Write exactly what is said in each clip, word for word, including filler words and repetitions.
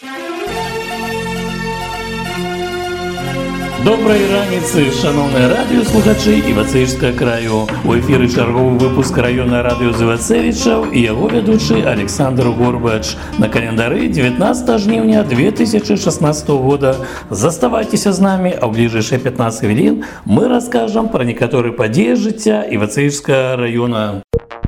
Доброї раніці, шановні радіослухачі Івацевичського краю. У ефірі черговий випуск районної радіо з Івацевича і його ведучий Олександр Горбач. На календарі девятнадцатого жнивня две тысячи шестнадцатого года. Заставайтесь з нами, а в ближайшие пятнадцать хвилин мы расскажем про некоторые події життя Івацевичського району.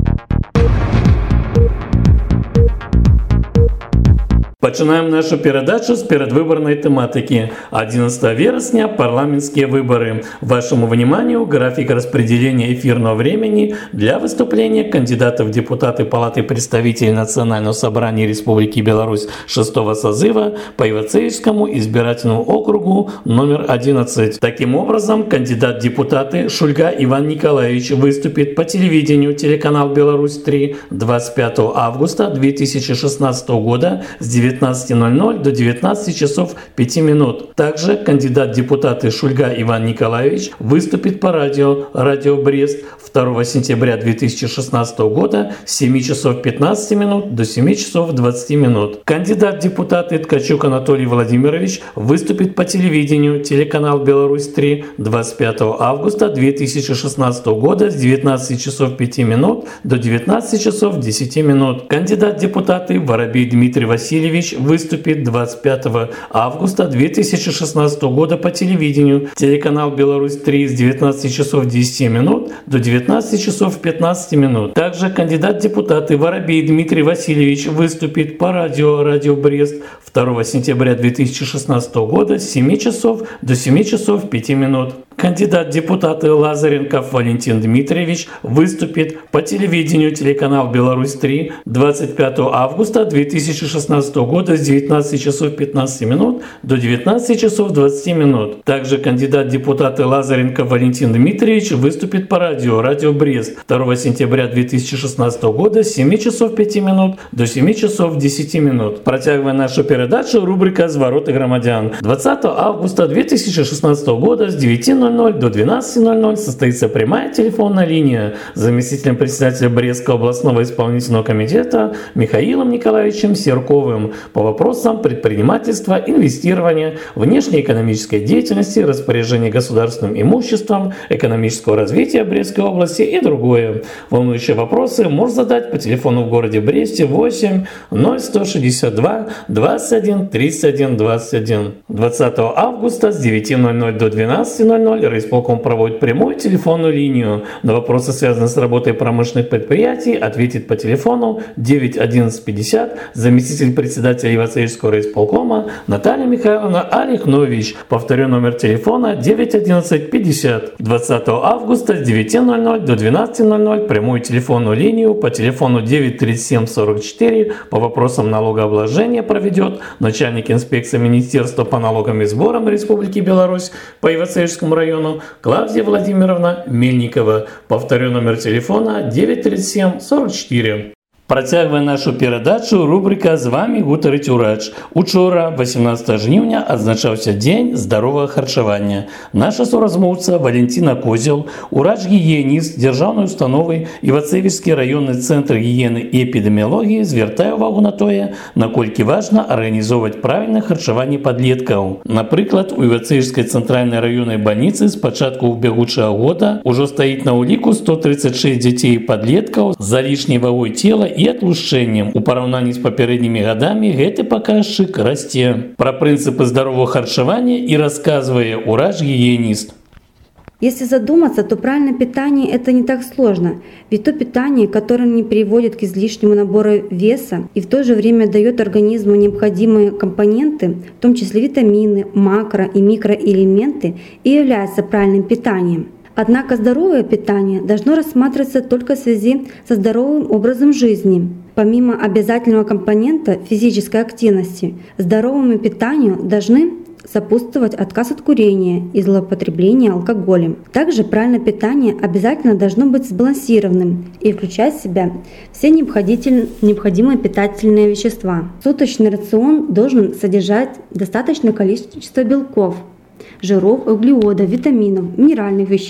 Починаем нашу передачу с передвыборной тематики. одиннадцатого вересня парламентские выборы. Вашему вниманию график распределения эфирного времени для выступления кандидатов в депутаты Палаты представителей Национального собрания Республики Беларусь шестого созыва по Ивацевичскому избирательному округу номер одиннадцать. Таким образом, кандидат в депутаты Шульга Иван Николаевич выступит по телевидению телеканал Беларусь-три двадцать пятого августа две тысячи шестнадцатого года с девятнадцати ноль ноль до девятнадцати часов пяти минут. Также кандидат в депутаты Шульга Иван Николаевич выступит по радио «Радио Брест» второго сентября две тысячи шестнадцатого года с семи часов пятнадцати минут до семи часов двадцати минут. Кандидат в депутаты Ткачук Анатолий Владимирович выступит по телевидению телеканал «Беларусь-три» двадцать пятого августа две тысячи шестнадцатого года с девятнадцати часов пяти минут до девятнадцати часов десяти минут. Кандидат в депутаты Воробей Дмитрий Васильевич выступит двадцать пятого августа две тысячи шестнадцатого года по телевидению телеканал «Беларусь-три» с девятнадцати часов десяти минут до девятнадцати часов пятнадцати минут. Также кандидат в депутаты Воробей Дмитрий Васильевич выступит по радио «Радио Брест» второго сентября две тысячи шестнадцатого года с семи часов до семи часов пяти минут. Кандидат в депутаты Лазаренков Валентин Дмитриевич выступит по телевидению телеканал «Беларусь-три» двадцать пятого августа две тысячи шестнадцатого года с девятнадцати часов пятнадцати минут до девятнадцати часов двадцати минут. Также кандидат в депутаты Лазаренков Валентин Дмитриевич выступит по радио «Радио Брест» второго сентября две тысячи шестнадцатого года с семи часов пяти минут до семи часов десяти минут. Протягивая нашу передачу, рубрика «Звороты громадян». двадцатого августа две тысячи шестнадцатого года с девяти ноль ноль до двенадцати ноль ноль состоится прямая телефонная линия с заместителем председателя Брестского областного исполнительного комитета Михаилом Николаевичем Серковым по вопросам предпринимательства, инвестирования, внешнеэкономической деятельности, распоряжения государственным имуществом, экономического развития Брестской области и другое. Волнующие вопросы можно задать по телефону в городе Бресте восемь ноль сто шестьдесят два двадцать один тридцать один двадцать один. двадцатого августа с девяти ноль ноль до двенадцати ноль ноль райисполком проводит прямую телефонную линию. На вопросы, связанные с работой промышленных предприятий, ответит по телефону девять одиннадцать пятьдесят заместитель председателя Ивацевичского райисполкома Наталья Михайловна Олехнович. Повторю номер телефона девять одиннадцать пятьдесят. двадцатого августа с девяти ноль ноль до двенадцати ноль ноль прямую телефонную линию по телефону девять тридцать семь сорок четыре по вопросам налогообложения проведет начальник инспекции Министерства по налогам и сборам Республики Беларусь по Ивацевичскому району Клавдия Владимировна Мельникова. Повторю номер телефона девять тридцать семь сорок четыре. Протягивая нашу передачу, рубрика «З вами гутарить урач». Учора, восемнадцатого жнивня, адзначаўся Дзень здаровага харчавання. Наша суразмоўца Валентина Козел, урач-гігіеніст дзяржаўнай установы Івацевічскі раённы цэнтр гігіены і эпідэміялогіі звяртае ўвагу на тое, наколькі важна арганізоўваць правільнае харчаванне падлеткаў. Напрыклад, у Івацевічскай цэнтральнай раённай бальніцы з пачатку бягучага года ўжо стаіць на ўліку сто тридцать шесть дзяцей і падлеткаў з залішняй вагой цела і атлушчэннем. У параўнанні з папярэднімі гадамі гэты паказчык расце. Пра прынцыпы здаровага харчавання і расказвае урач-гігіеніст. Если задуматься, то правильное питание – это не так сложно, ведь то питание, которое не приводит к излишнему набору веса и в то же время дает организму необходимые компоненты, в том числе витамины, макро- и микроэлементы, и является правильным питанием. Однако здоровое питание должно рассматриваться только в связи со здоровым образом жизни. Помимо обязательного компонента физической активности, здоровому питанию должны сопутствовать отказ от курения и злоупотребления алкоголем. Также правильное питание обязательно должно быть сбалансированным и включать в себя все необходимые питательные вещества. Суточный рацион должен содержать достаточное количество белков, жиров, углеводов, витаминов, минеральных веществ,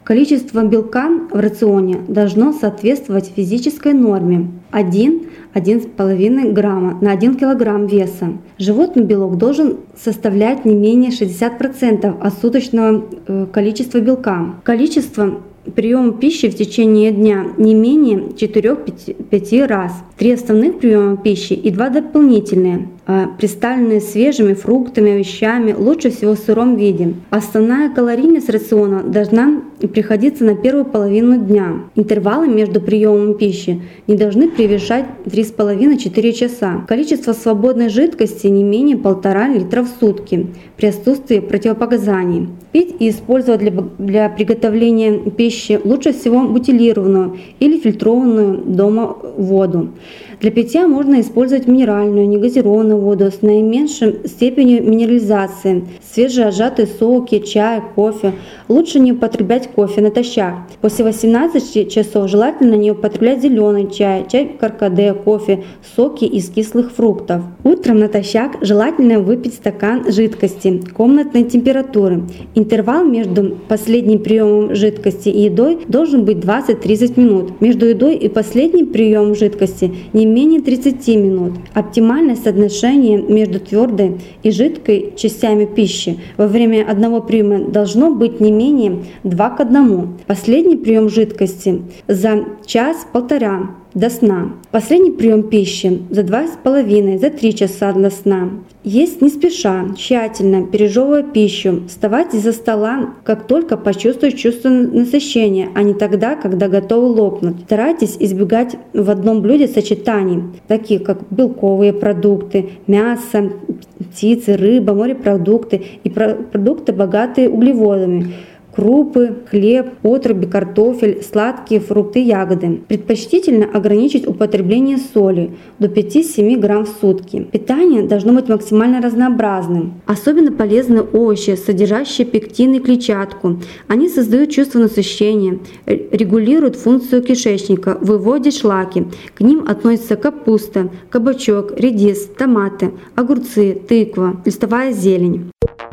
Количество белка в рационе должно соответствовать физической норме один — один с половиной грамма на один килограмм веса. Животный белок должен составлять не менее шестьдесят процентов от суточного количества белка. Количество приема пищи в течение дня не менее четырёх-пяти раз. Три основных приема пищи и два дополнительные, представленные свежими фруктами, овощами, лучше всего в сыром виде. Основная калорийность рациона должна приходиться на первую половину дня. Интервалы между приемом пищи не должны превышать три с половиной — четыре часа. Количество свободной жидкости не менее полтора литра в сутки при отсутствии противопоказаний. Пить и использовать для, для приготовления пищи лучше всего бутилированную или фильтрованную дома воду. Для питья можно использовать минеральную, негазированную воду с наименьшей степенью минерализации, свежеотжатые соки, чай, кофе. Лучше не употреблять кофе натощак. После восемнадцати часов желательно не употреблять зеленый чай, чай каркаде, кофе, соки из кислых фруктов. Утром натощак желательно выпить стакан жидкости комнатной температуры. Интервал между последним приемом жидкости и едой должен быть двадцать-тридцать минут. Между едой и последним приемом жидкости не менее тридцати минут. Оптимальное соотношение между твердой и жидкой частями пищи во время одного приема должно быть не менее два к одному. Последний прием жидкости за час-полтора до сна. Последний прием пищи за два с половиной, за три часа до сна. Есть не спеша, тщательно, пережевывая пищу. Вставать из-за стола, как только почувствуете чувство насыщения, а не тогда, когда готовы лопнуть. Старайтесь избегать в одном блюде сочетаний, таких как белковые продукты, мясо, птицы, рыба, морепродукты и продукты, богатые углеводами. Крупы, хлеб, отруби, картофель, сладкие фрукты, ягоды. Предпочтительно ограничить употребление соли до пяти-семи грамм в сутки. Питание должно быть максимально разнообразным. Особенно полезны овощи, содержащие пектин и клетчатку. Они создают чувство насыщения, регулируют функцию кишечника, выводят шлаки. К ним относятся капуста, кабачок, редис, томаты, огурцы, тыква, листовая зелень.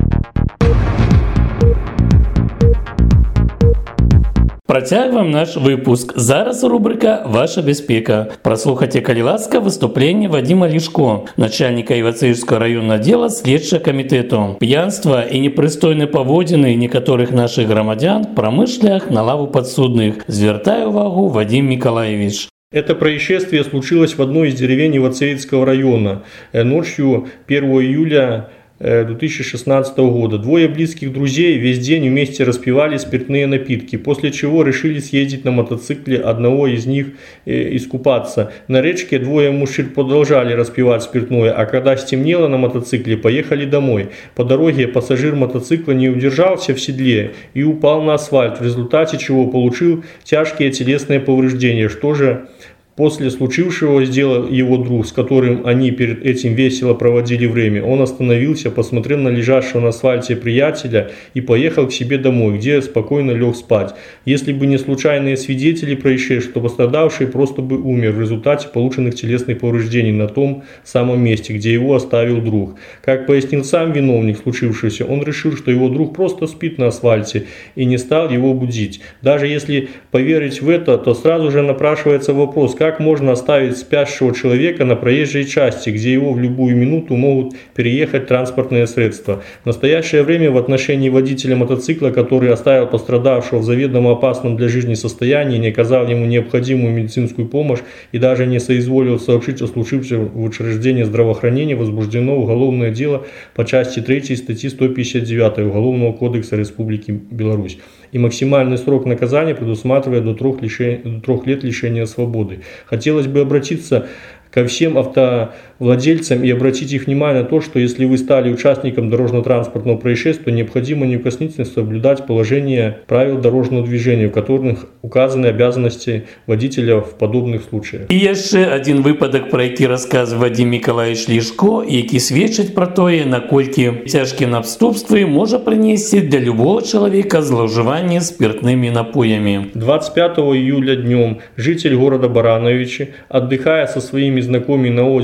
Протягуємо наш випуск. Зараз рубрика «Ваша безпека». Прослухайте, коли ласка, виступлення Вадима Лішко, начальника Івацеївського районного діла слідчого комітету. П'янство і непристойні поводини некоторих наших громадян в промишлях на лаву підсудних. Звертає увагу Вадим Миколаевич. Это происшествие случилось в одной из деревень Ивацеевского района ночью первого июля две тысячи шестнадцатого года. Двое близких друзей весь день вместе распивали спиртные напитки, после чего решили съездить на мотоцикле одного из них э, искупаться. На речке двое мужчин продолжали распивать спиртное, а когда стемнело, на мотоцикле поехали домой. По дороге пассажир мотоцикла не удержался в седле и упал на асфальт, в результате чего получил тяжкие телесные повреждения. Что же после случившего сделал его друг, с которым они перед этим весело проводили время? Он остановился, посмотрел на лежащего на асфальте приятеля и поехал к себе домой, где спокойно лег спать. Если бы не случайные свидетели происшествия, то пострадавший просто бы умер в результате полученных телесных повреждений на том самом месте, где его оставил друг. Как пояснил сам виновник случившегося, он решил, что его друг просто спит на асфальте и не стал его будить. Даже если поверить в это, то сразу же напрашивается вопрос, как можно оставить спящего человека на проезжей части, где его в любую минуту могут переехать транспортные средства. В настоящее время в отношении водителя мотоцикла, который оставил пострадавшего в заведомо опасном для жизни состоянии, не оказал ему необходимую медицинскую помощь и даже не соизволил сообщить о случившем в учреждении здравоохранения, возбуждено уголовное дело по части третьей статьи сто пятьдесят девять Уголовного кодекса Республики Беларусь. И максимальный срок наказания предусматривает до трех, лишения, до трех лет лишения свободы. Хотелось бы обратиться ко всем автовладельцам и обратить их внимание на то, что если вы стали участником дорожно-транспортного происшествия, то необходимо неукоснительно соблюдать положение правил дорожного движения, в которых указаны обязанности водителя в подобных случаях. І ще один випадок, про який розказує Вадим Миколаевич Лішко, який свідчить про те, наскільки тяжкі наступства може принести для любого чоловіка зловживання спиртними напоями. двадцать пятого июля днем житель города Барановичи, отдыхая со своими знакомыми на озере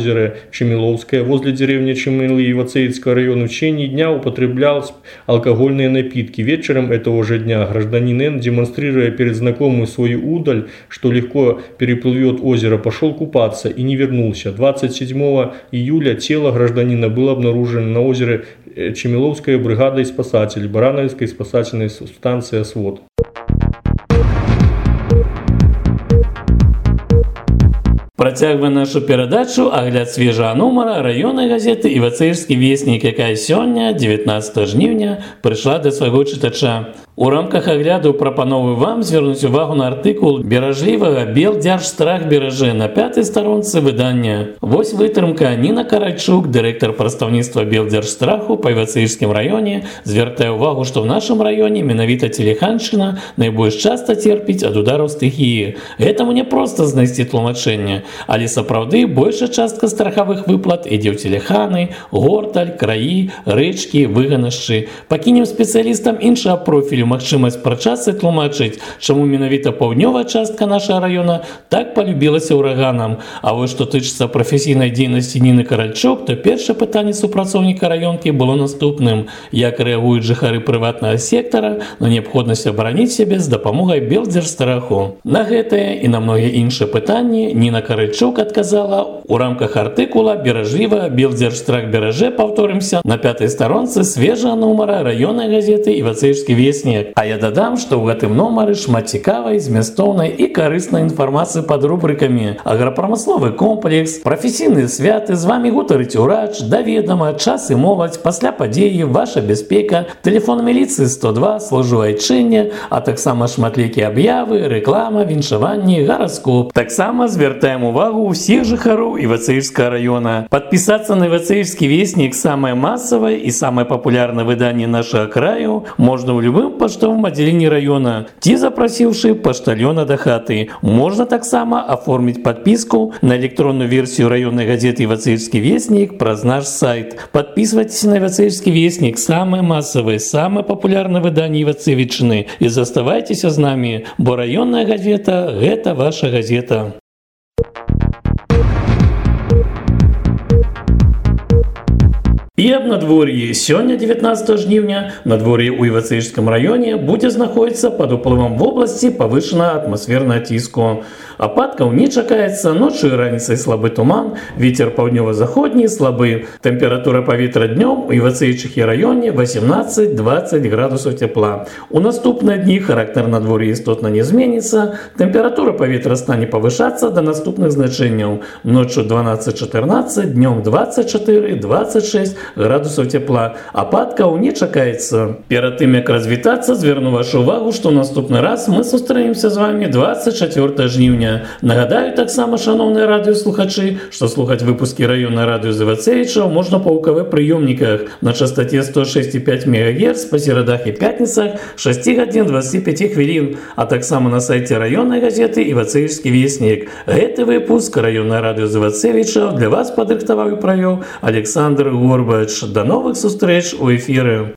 Чемиловская возле деревни Чемилы Ивацеевского района в течение дня употреблял алкогольные напитки. Вечером этого же дня гражданин Н, демонстрируя перед знакомым свою удаль, что легко переплывет озеро, пошел купаться и не вернулся. двадцать седьмого июля тело гражданина было обнаружено на озере Чемиловской бригадой спасателей Барановской спасательной станции «Освод». Працягвае нашу перадачу агляд свежага нумара раённай газеты «Івацеевскі вестнік», якая сёння, дзевятнаццатага жніўня, прыйшла да свайго чытача. У рамках агляду прапановую вам звярнуць увагу на артыкул беражлівага Белдзяржстрах беражэ на пятай старонцы выдання. Вось вытрымка. Ніна Каральчук, дырэктар прадстаўніцтва Белдзяржстраху па Івацеевскім раёне, звяртае ўвагу, што ў нашым раёне менавіта Телеханшчына найбольш часта церпіць ад удараў стыхіі. Гэтаму не проста знайсці тлумачэнне, але сапраўды большая частка страхавых выплат ідзе ў Телеханы, Горталь, краі, рэчкі, выганашчы. Пакінем спецыялістам іншага профілю магчымасць прачацца і тлумачыць, чаму менавіта паўднёвая частка нашага раёна так палюбілася ўраганам. А вось што тычыцца прафесійнай дзейнасці Ніны Каральчук, то першае пытанне супрацоўніка раёнкі было наступным: як рэагуюць жыхары прыватнага сектара на неабходнасць абараніць сябе з дапамогай Белдзяржстраху. На гэтае і на многія іншыя пытанні Ніна Каральчук адказала у рамках артыкула беражлівага Белдзяржстрах беражэ, паўторымся, на пятай старонцы свежага нумара раённай газеты «Івацеевскі вестнік». А я дадам, што ў гэтым нумары шмат цікавай, змястоўнай і карыснай інфармацыі пад рубрыкамі: аграпрамысловы комплекс, прафесійныя святы, з вамі гутарыць урач, даведама, час і моладзь, пасля падзеі, ваша бяспека, тэлефон міліцыі сто два, служу айчынне, а таксама шматлікія аб'явы, рэклама, віншаванні, гараскоп. Таксама звяртаем увагу ўсіх жыхароў Івацеевскага раёна. Падпісацца на Івацеевскі вестнік, самае масавае і самае папулярнае выданне нашага краю, можна ў любым паштовым аддзяленні раёна, ці запрасіўшы паштальёна да хаты. Можна таксама аформіць падпіску на электронную версію раённай газеты «Івацеевскі вестнік» праз наш сайт. Падпісвайцеся на «Івацеевскі вестнік», самае масавае, самае папулярнае выданне Івацевічыны, і заставайцеся з намі, бо раённая газета – гэта ваша газета. І аб надвор'і. Сёння, дзевятнаццатага жніўня, надвор'е ў Івацеевскім раёне будзе знаходзіцца пад уплывам вобласці павышанага атмасфернага ціску. Ападкаў не чакаецца, ноччу і раніцай слабы туман, вецер паўднёва-заходні слабы. Тэмпература паветра днём у Івацеевчыхі раёне васемнаццаць-дваццаць градусаў цяпла. У наступныя дні характар надвор'я істотна не зменіцца, тэмпература паветра стане павышацца да наступных значэнняў: ноччу дванаццаць-чатырнаццаць, днём дваццаць чатыры-дваццаць шэсць градусаў цяпла. Ападкаў не чакаецца. Перад тым, як развітацца, звярну вашу увагу, што наступны раз мы сустрэнемся з вамі дваццаць чацвёртага жніўня. Нагадаю таксама, шаноўныя радыёслухачы, што слухаць выпускі раённай радыё з Івацевічаў можна па УКВ прыёмніках на частаце сто шэсць і пяць мегагерц па серадах і пятніцах шэсць гадзін дваццаць пяць хвілін, а таксама на сайце раённай газеты «Івацеевскі вестнік». Гэты выпуск раённай радыё з Івацевічаў для вас падрыхтаваў і правёў Александр Горбач. До новых сустрэч у эфіры.